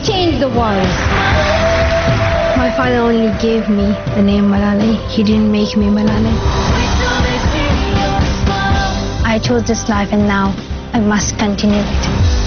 change the world. My father only gave me the name Malala. He didn't make me Malala. I chose this life and now I must continue it.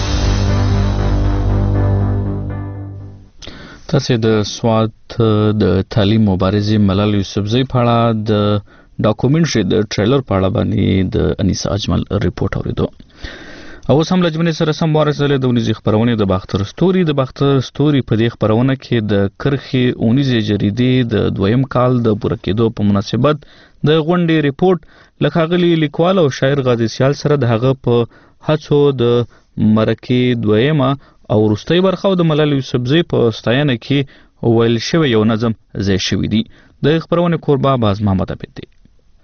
تاسې د سوات د تعلیم مبارزې ملال یوسفزۍ په اړه د ډاکومنټري د ټریلر په اړه باندې د انیسا اجمل ریپورت اوریدو. او اوس هم لجمنې سره سم وارسېدلې د اونیزې خپرونې د باختر ستوري. د باختر ستوري په دې خپرونه کې د کرښې اونیزې جریدې د 2م کال د پوره کېدو په مناسبت د غونډې ریپورت له ښاغلي لیکوال او شاعر غازي سیال سره د هغه په هڅو د مرکې 2مه او وروستۍ برخه او د ملال یوسفزۍ په ستاینه کې ویل شوی یو نظم ځای شوی دی. د خپرونې کوربه باز محمد عبید دی.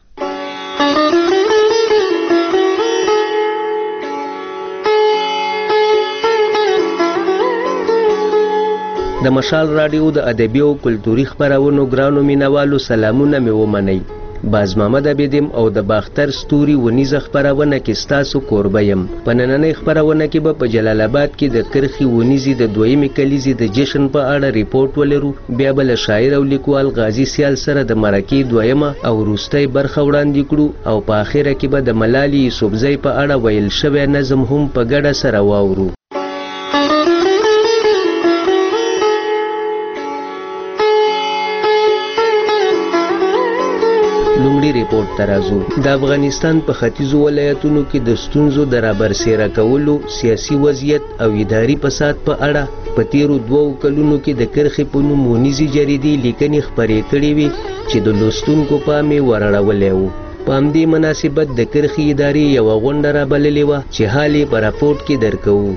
د مشال رادیو د ادبي او کلتوري خپرونو ګرانو مینوالو سلامونه مې ومنئ. باز محمد عبیدیم او د باختر ستوري ونیزه خپرونه کې ستاسو کوربه یم. په نننۍ خپرونه کې به په جلال آباد کې د کرښې ونیزې د 2مې کلیزې د جشن په اړه ریپورت ولرو. بیا به له شاعر او لیکوال غازي سیال سره د مرکې 2مه او وروستۍ برخه وړاندې کړو او په اخره کې به د ملالې یوسفزۍ په اړه ویل شوی نظم هم په ګډه سره واورو. لومړی ریپورت ته راځو. د افغانستان په ختیځو ولایتونو کې د ستونزو د رابرسېره کولو، سیاسي وضعیت او اداري فساد په اړه په تیرو 2 کلونو کې د کرښې په نوم ونیزې جریدې لیکنې خپرې کړې وې چې د لوستونکو پام یې ورړولی و. په همدې مناسبت د کرښې ادارې یوه غونډه رابللې وه چې حال یې په راپورټ کې درکوو.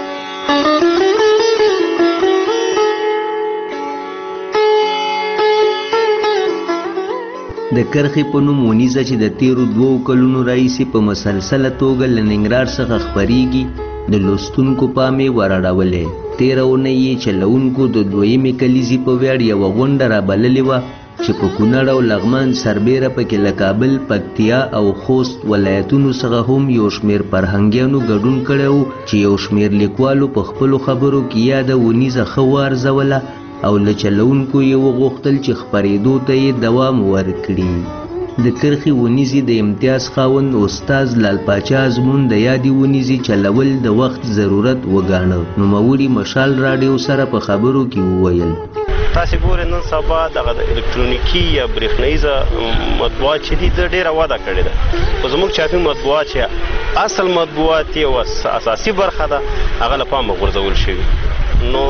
د کرښې په نوم ونیزه چې د تیرو 2 کلونو راهیسې په مسلسله توګه له ننګرهار څخه خپریږي د لوستونکو پام یې ورړولی. تېره اونۍ یې چلوونکو د 2مې کلیزې په ویاړ یوه غونډه رابللې وه چې په کونړ او لغمان سربیره پکې له کابل، پکتیا او خوست ولایتونو څخه هم یو شمېر فرهنګیانو ګډون کړی و چې یو شمېر لیکوالو په خپلو خبرو کې یاده ونیزه ښه وارزوله او له چلوونکو یې وغوښتل چې خپرېدو ته یې دوام ورکړي. د کرښې ونیزې د امتیاز خاوند استاد لال پاچا ازمون د یادې ونیزې چلول د وخت ضرورت وګاڼه. نوموړي مشال راډیو سره په خبرو کې وویل: تاسې ګورئ نن سبا دغه د الکترونیکي یا برېښناییزه مطبوعات چې دي ډېره وده کړې ده. خو زموږ چاپي مطبوعات چې اصل مطبوعات یې او اساسي برخه ده هغه له پامه غورځول شوي. نو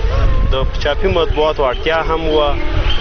د چاپي مطبوعاتو اړتیا هم وه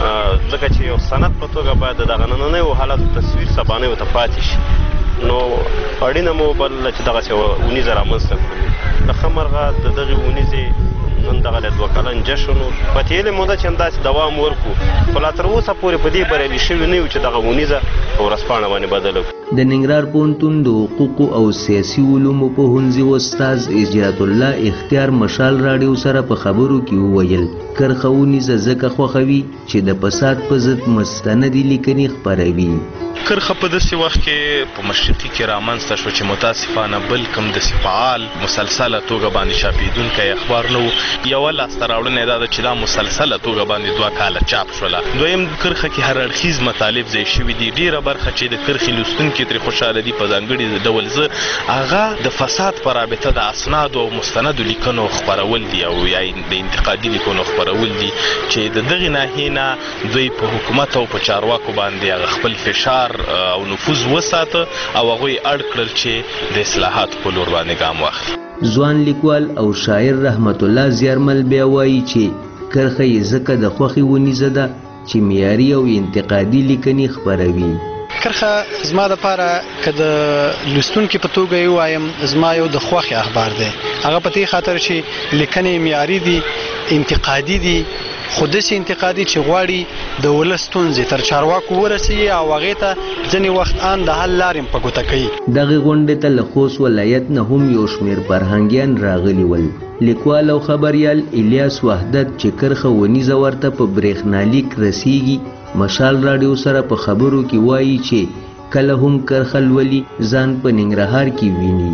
ځکه چې یو سند په توګه باید د دغه نننیو حالاتو تصویر سبانیو ته پاتې شي. نو اړینه مو وبلله چې دغسې ونیزه رامنځته کړو. د ښه مرغه د دغې ونیزې نن دغه له 2 کلن جشن و په تېرې موده چې همداسې دوام ورکړو خو لا تر اوسه پورې په دې بریالي شوي نه یو چې دغه ونیزه په ورځپاڼه باندې بدله کړو. د ننګرهار پوهنتون د حقوقو او سیاسي علومو پوهنځي استاد اجرات الله اختیار مشال راډیو سره په خبرو کې وویل: کرښه ونیزه ځکه خوښوي چې د فساد په ضد مستندې لیکنې خپروي. کرښه په داسې وخت کې په مشرقي کې رامنځته شو چې متاسفانه بل کوم داسې فعال مسلسله توګه باندې چاپېدونکی اخبار نه و. یوه لاسته راوړنه یې دا ده چې دا مسلسله توګه باندې 2 کاله چاپ شوله. دویم کرښه کې هر اړخیز مطالب ځای شوي دي. ډېره برخه چې د کرښې لوستونکي ترې خوشحاله دي په ځانګړي ډول زه هغه د فساد په رابطه د اسنادو او مستندو لیکنو خپرول دي او یا د انتقادي لیکنو خپرول دي چې د دغې ناحیې نه دوی په حکومت او په چارواکو باندې هغه خپل فشار او نفوذ وساته او هغوی اړ کړل چې د اصلاحاتو په لور باندې ګام واخلي. ځوان لیکوال او شاعر رحمت الله زیارمل بیا وایي چې کرښه یې ځکه د خوښې ونیزه ده چې معیاري او انتقادي لیکنې خپروي. کرښه زما دپاره که د لوستونکي په توګه یې ووایم زما یو د خوښې اخبار دی. هغه په دې خاطر چې لیکنې معیاري دي، انتقادي دي، خو داسې انتقادي چې غواړي د ولس ستونزې تر چارواکو ورسوي او هغې ته ځینې وخت ان د حل لارې په ګوته کوي. دغې غونډې ته له خوست ولایت نه هم یو شمېر فرهنګیان راغلي ول. لیکوال او خبریال الیاس وحدت چې کرښه ونیزه ورته په برېښنالیک رسیږي مشال راډیو سره په خبرو کې وایي چې کله هم کرښه لولي ځان په ننګرهار کې ویني.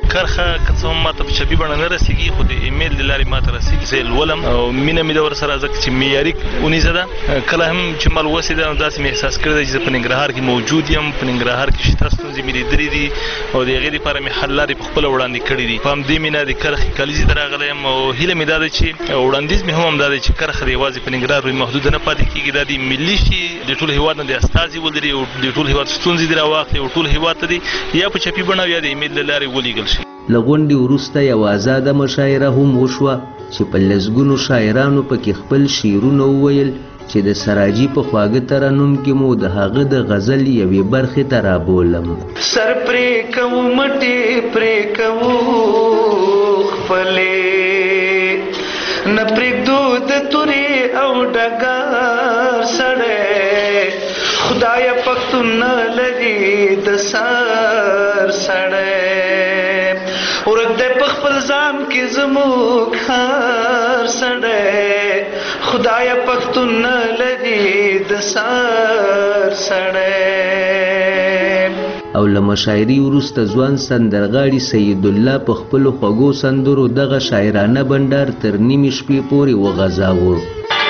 کرخه که څه هم ماته په چپي بڼه نه رسېږي خو د ایمیل د لارې ماته رسېږي زه یې لولم او مینه مې د ورسره ځکه چې معیاري اونیزه ده کله هم چې ما لوستې ده نو داسې مې احساس کړی دی چې زه په ننګرهار کې موجود یم په ننګرهار کې شته ستونزې مې لیدلې دي او د هغې دپاره مې حل لارې په خپله وړاندې کړي دي په همدې مینه د کرخې کلیزې ته راغلی یم او هیله مې دا ده چې وړاندیز مې هم همدا دی چې کرخه د یوازې په ننګرهار پورې محدوده نه پاتې کېږي دا د ملي شي د ټول هېواد نه د استازي ولري او د ټول هېواد ستونزې دې راواخلي او ټول هېواد ته دې یا په چپي بڼه یا د ایمیل له لارې ولیږل شي. له غونډې وروسته یوه ازاده مشاعره هم وشوه چې په لسګونو شاعرانو پکې خپل شعرونه وویل چې د سراجي په خواږه ترنم کې مو د هغه د غزل یوې برخې ته رابولم. سر پرې کوو مټې پرې کوو خپلې نه پرېږدو د تورې او ډګر سړی خدایه پښتون نه لري د سر سړی ورک دی په خپل ځان کې زموږ هر سړی خدایه پښتون نه لري د سر سړی. او له مشاعرې وروسته ځوان سندرغاړي سید الله په خپلو خوږو سندرو دغه شاعرانه بنډار تر نیمې شپې پورې وغځاوه.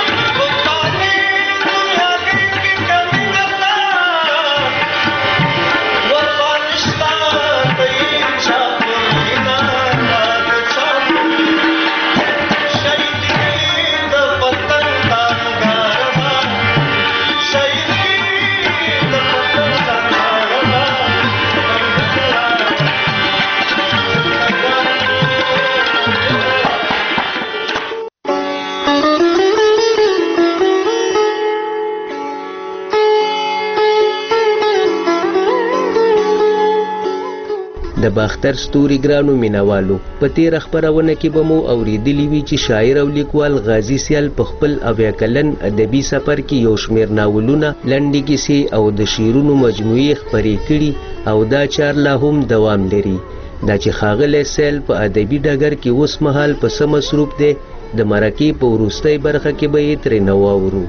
د باختر ستوري ګرانو مینوالو په تیره خپرونه کې به مو اورېدلي وي چې شاعر او لیکوال غازي سیال په خپل 80 کلن ادبي سفر کې یو شمېر ناولونه لنډې کیسې او د شعرونو مجموعې خپرې کړي او دا چار لا هم دوام لري. دا چې ښاغلی سیل په ادبي ډګر کې اوس مهال په څه مصروف دی د مرکې په وروستۍ برخه کې به یې ترېنه واورو.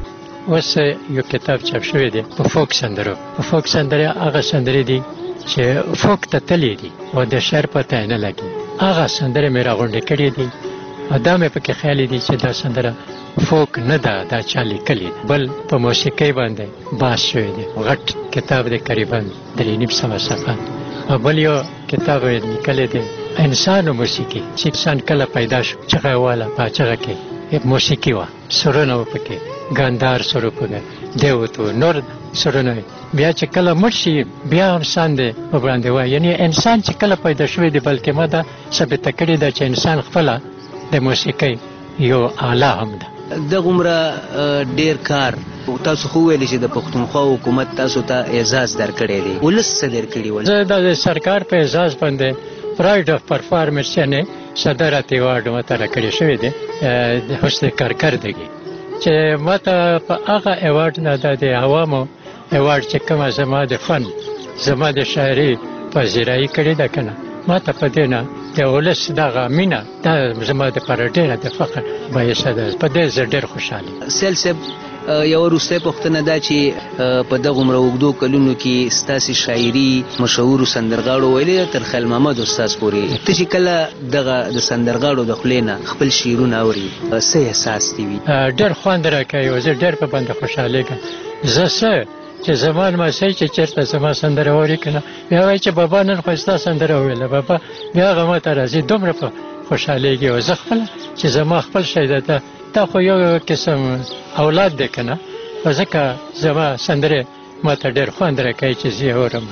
اوس یو کتاب چاپ شوی دی په فوک سندرو. په فوک سندرې هغه سندرې دي چې فوک ته تللی دي او د شعر پته یې نه لګي. هغه سندرې مې راغونډې کړې دي او دا مې پکې خیالي دي چې دا سندره فوک نه ده دا چا لیکلې ده بل په موسیقۍ باندې باس شوی دی. غټ کتاب دی قریبا 3.5 صفحه او بل یو کتاب یې لیکلی دی انسان و موسیقي چې انسان کله پیدا شو چغه یې واله په چغه کې موسیقي وه سرونه و پکې ګاندار سر پکې دیوتو نور سرونه بیا چې کله مړ شي بیا انسان دی په باندې وایي یعنې انسان چې کله پیدا شوی دی بلکې ما دا ثابته کړې ده چې انسان خپله د موسیقۍ یو آله هم ده. دغومره ډیر کار تاسو خو ویلې چې د پښتونخوا حکومت تاسو ته اعزاز درکړی دی ولس څه درکړي ول؟ زه د سرکار په اعزاز باندې پراید اف پرفارمنس یعنې صدارت ایوارډ ماته راکړی شوی دی د حسن کارکردګي چې ماته په هغه ایوارډ نه دا د عوامو ایوارډ چې کومه زما د فن زما د شاعري پذیرایي کړې ده که نه ماته په دې نه د ولس دغه مینه دا زما دپاره ډېره د فخر باعثه ده. په دې زه ډېر خوشحال یم. سیل صاحب یو وروستی پوښتنه ده چې په دغومره اوږدو کلونو کې ستاسې شاعري مشهورو سندرغاړو ویلې ده تر خیل محمد استاذ پورې ته چې کله دغه د سندرغاړو د خولې نه خپل شعرونه اوري څه احساس دې وي؟ ډېر خوند راکوي او زه ډېر په باندې خوشحالېږم. زه څه چې زما لمسی چې چېرته زما سندره اوري که نه بیا وایي چې بابا نن خو ستا سندره وویله بابا بیا هغه ماته راځي دومره په خوشحالېږي او زه خپله چې زما خپل شی ده دا خو یو قسم اولاد دی که نه ځکه زما سندرې ماته ډېر خوند راکوي چې زه یې اورم.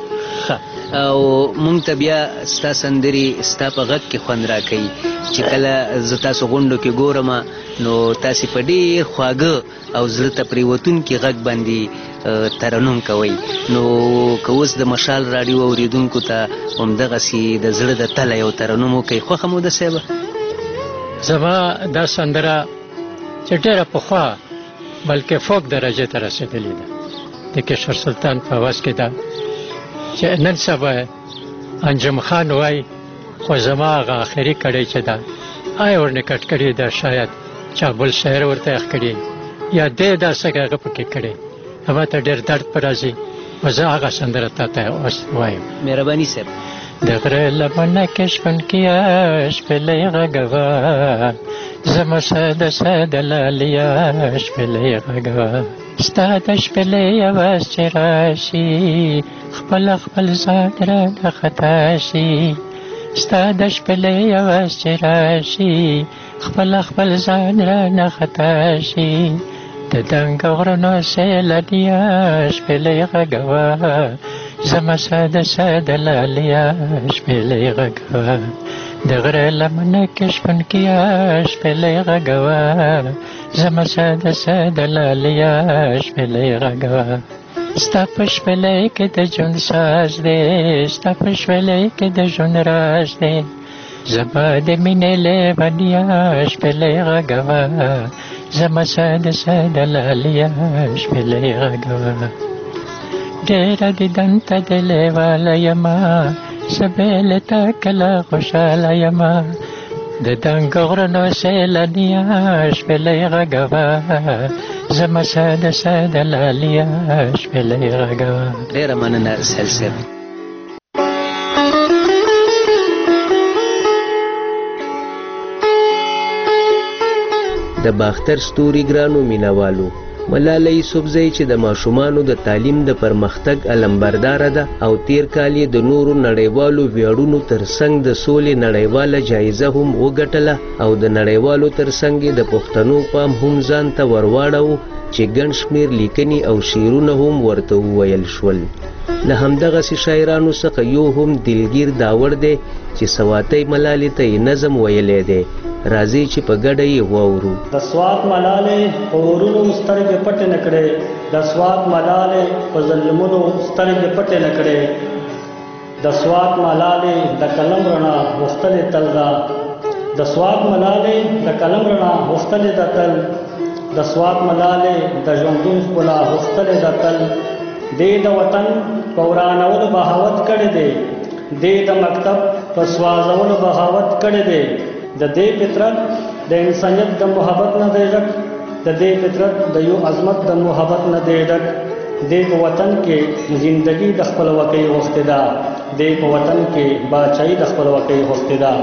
او مونږ ته بیا ستا سندرې ستا په غږ کې خوند راکوي چې کله زه تاسو غونډو کې ګورم نو تاسې په ډېر خواږه او زړه ته پرېوتونکي غږ باندې ترنم کوئ. نو که اوس د مشال راډیو اورېدونکو ته همدغسې د زړه د تله یو ترنم وکړئ خوښه مو ده صاحبه؟ زما دا سندره چې ډېره پخوا بلکې فوک درجې ته رسېدلې ده د کشر سلطان په اواز کې ده چې نن سبا انجم خان وایي خو زما هغه آخري کړی چې ده آیا ورنه کټ کړې ده شاید چا بل شاعر ورته یخ کړي یا دې دا څه هغه پکې کړی ما ته ډېر درد په راځي او زه هغه سندره تا ته اوس وایم. مهرباني صاحب د غره لمنه کې شپنکیا شپېلۍ غږوه زما ساده ساده لالیا شپېلۍ غږوه ستا د شپېلۍ اواز چې راشي خپل خپل ځان رانه خطا شي ستا د شپېلۍ اواز چې راشي خپل خپل ځان رانه خطا شي د دنګ غرونو سیلانیا شپېلۍ غږوه زما ساده ساده لالیا شپېلۍ غږوه د غره لمنه کې شپنکیا شپېلۍ غږوه زما ساده ساده لالیا شپېلۍ غږوه ستا په شپېلۍ کې د ژوند ساز دی ستا په شپېلۍ کې د ژوند راز دی زما د مینې لیونیا شپېلۍ غږوه زما ساده ساده لالیا شپېلۍ غږوه ډېره دیدن ته د لیواله یمه زه بې له تا کله خوشحاله یمه د دنګ غرونو سیلانیا شپېلۍ غږوه زما ساده ساده لالیا شپېلۍ غږوه. ډېره مننه سهیل صاحب. د باختر ستوري ګرانو مینوالو، ملاله یوسفزۍ چې د ماشومانو د تعلیم د پرمختګ علمبرداره ده او تیر کال یې د نورو نړیوالو ویاړونو ترڅنګ د سولې نړیواله جایزه هم وګټله او د نړیوالو ترڅنګ یې د پښتنو پام هم ځان ته ورواړو چې ګڼ شمېر لیکنې او شعرونه هم ورته وویل شول. له همدغسې شاعرانو څخه یو هم دلګیر داوړ دی چې سواتۍ ملالې ته یې نظم ویلی دی. راځي چې په ګډه یې واورو. د سوات ملالې په ورونو سترګې پټې نه کړې، د سوات ملالې په ظلمونو سترګې پټې نه کړې، د سوات ملالې د قلم رڼا غوښتلې تل ده، د سوات ملالې د قلم رڼا غوښتلې ده تل، د سوات ملالې د ژوندون ښکلا غوښتلې ده تل. دې د وطن په ورانولو بغاوت کړی دی، دې د مکتب په سوازولو بغاوت کړی دی. د دې فطرت د انسانیت د محبت نه دی ډک، د دې فطرت د یو عظمت د محبت نه دی ډک. دې په وطن کې زندگی د خپلواکۍ غوښتې ده، دې په وطن کې باچایي د خپلواکۍ غوښتې ده.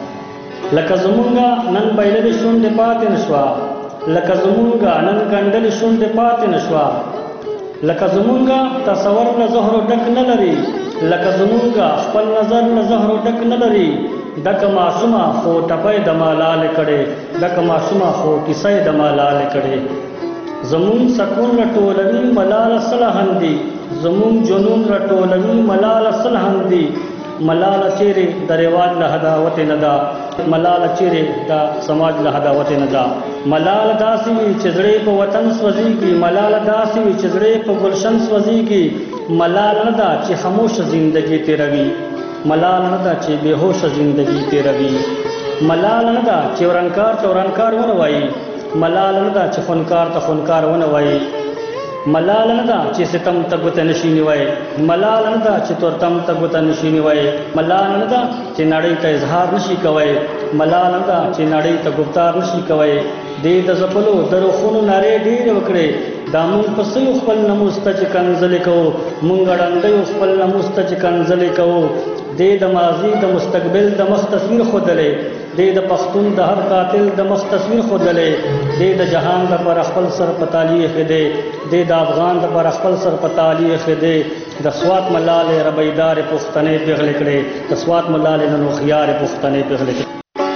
لکه زمونږه نن بایللې شونډې پاتې نه شوه، لکه زمونږه نن ګنډلې شونډې پاتې نه شوه، لکه زمونږه تصور له زهرو ډک نه لري، لکه زمونږه خپل نظر له زهرو ډک نه لري. ډکه معصومه خو ټپی د ملالې کړې، ډکه معصومه خو کیسه د ملالې کړې. زمون سکون راټولوي ملاله صلحن دي، زمون جنون راټولوي ملاله صلحن دي. ملاله چیرې د رواج له هداوت نه ده، ملاله چیرې د سماج له هداوت نه ده. ملاله داسې وي چې زړې په وطن سوځېږي، ملاله داسې وي چې زړې په گلشن سوځېږي. ملاله نه ده چې خاموشه زندگی تیروي، ملاله نه ده چې بېهوشه زندگی تیروي. ملاله نه ده چې ورانکار ته ورانکار ونه وایي، ملاله نه ده چې خونکار ته خونکار ونه وایي. ملاله نه ده چې ستم ته ګوته نشي نیوی، ملاله نه ده چې تورتم ته ګوته نشي نیوی. ملاله نه ده چې نړۍ ته اظهار نشي کوی، ملاله نه ده چې نړۍ ته ګفتار نشي کوی. دې د ځپلو د روخونو نارې ډېرې وکړې، دا مونږ په سیو خپل نموس ته چې کنځلې کوو، مونږ ړندیو خپل نموس ته چې کنځلې کوو. دې د ماضي د مستقبل د مخ تصویر ښودلی، دې د پښتون د هر قاتل د مخ تصویر ښودلی. دې د جهان دپاره خپل سر په تالي ایښی دی، دې د افغان دپاره خپل سر په تالي ایښی دی. د سوات ملالې ربیدارې پښتنې پېغلې کړې، د سوات ملالې نن هوښیارې پښتنې پېغلې کړې.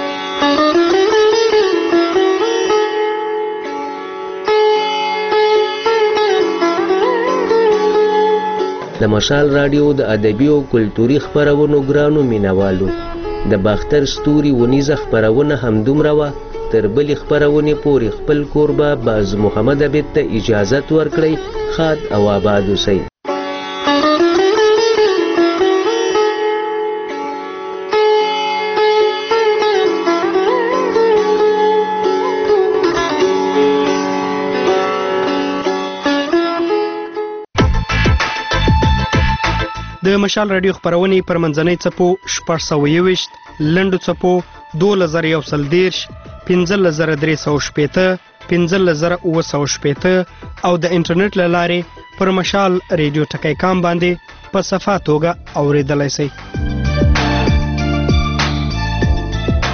د مشال راډیو د ادبي او کلتوري خپرونو ګرانو مینوالو، د باختر ستوري ونیزه خپرونه همدومره وه. تر بلې خپرونې پورې خپل کوربه باز محمد عبید ته اجازت ورکړئ. ښاد او آباد اوسئ. د مشال راډیو خپرونې پر منځنۍ څپو 621، لنډو څپو 2130، 15360، 15960 او د انټرنیټ له لارې پر مشال ریډیو ټکی کام باندې په صفا توګه اورېدلی شئ.